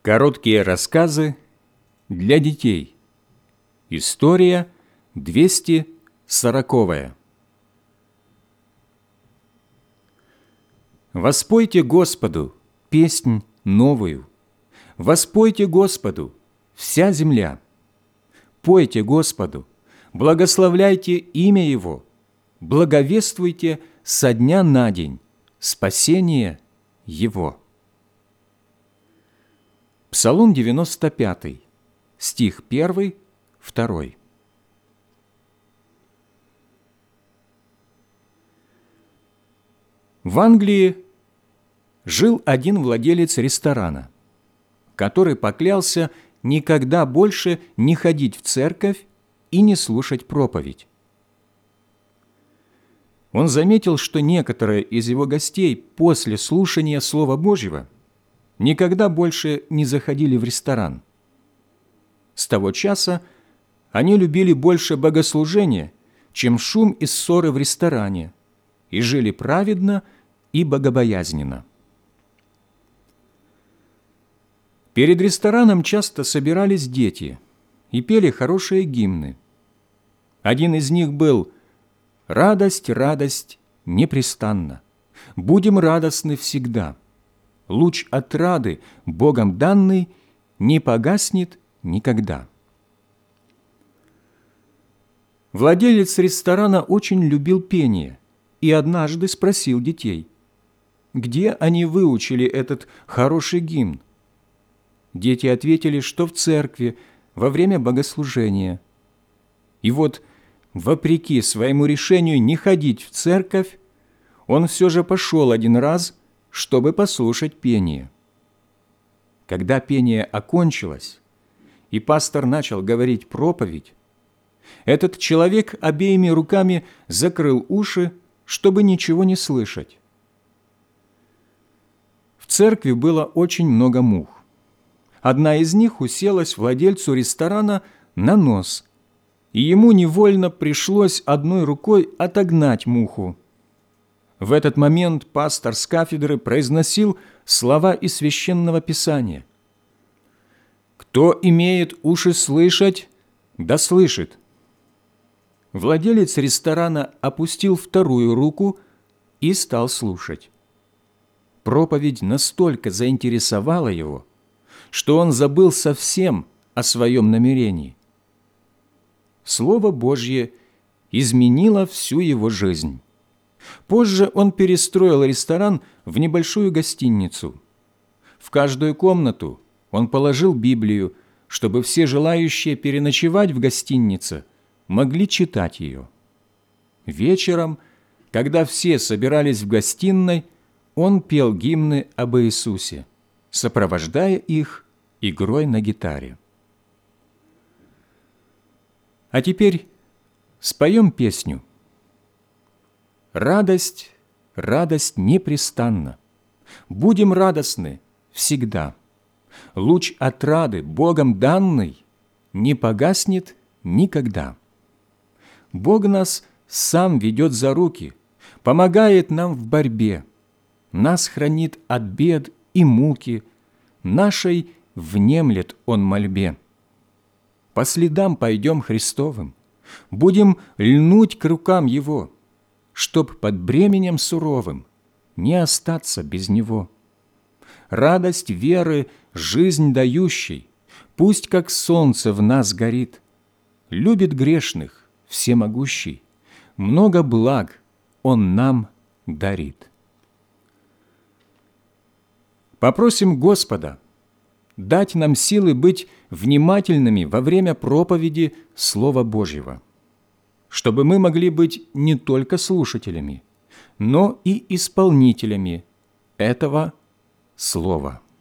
Короткие рассказы для детей. История 240. Воспойте Господу песнь новую, воспойте Господу вся земля. Пойте Господу, благословляйте имя Его, благовествуйте со дня на день спасение Его. Псалом 95, стих 1, 2. В Англии жил один владелец ресторана, который поклялся никогда больше не ходить в церковь и не слушать проповедь. Он заметил, что некоторые из его гостей после слушания Слова Божьего никогда больше не заходили в ресторан. С того часа они любили больше богослужения, чем шум и ссоры в ресторане, и жили праведно и богобоязненно. Перед рестораном часто собирались дети и пели хорошие гимны. Один из них был «Радость, радость непрестанна, будем радостны всегда. Луч отрады, Богом данный, не погаснет никогда». Владелец ресторана очень любил пение и однажды спросил детей, где они выучили этот хороший гимн. Дети ответили, что в церкви во время богослужения. И вот, вопреки своему решению не ходить в церковь, он все же пошел один раз, чтобы послушать пение. Когда пение окончилось, и пастор начал говорить проповедь, этот человек обеими руками закрыл уши, чтобы ничего не слышать. В церкви было очень много мух. Одна из них уселась владельцу ресторана на нос, и ему невольно пришлось одной рукой отогнать муху. В этот момент пастор с кафедры произносил слова из Священного Писания. «Кто имеет уши слышать, да слышит». Владелец ресторана опустил вторую руку и стал слушать. Проповедь настолько заинтересовала его, что он забыл совсем о своем намерении. Слово Божье изменило всю его жизнь. Позже он перестроил ресторан в небольшую гостиницу. В каждую комнату он положил Библию, чтобы все желающие переночевать в гостинице могли читать ее. Вечером, когда все собирались в гостиной, он пел гимны об Иисусе, сопровождая их игрой на гитаре. А теперь споем песню. «Радость, радость непрестанна, будем радостны всегда. Луч отрады, Богом данный, не погаснет никогда. Бог нас сам ведет за руки, помогает нам в борьбе, нас хранит от бед и муки, нашей внемлет Он мольбе. По следам пойдем Христовым, будем льнуть к рукам Его, чтоб под бременем суровым не остаться без Него. Радость веры, жизнь дающей, пусть как солнце в нас горит. Любит грешных всемогущий, много благ Он нам дарит. Попросим Господа дать нам силы быть внимательными во время проповеди Слова Божьего, чтобы мы могли быть не только слушателями, но и исполнителями этого Слова.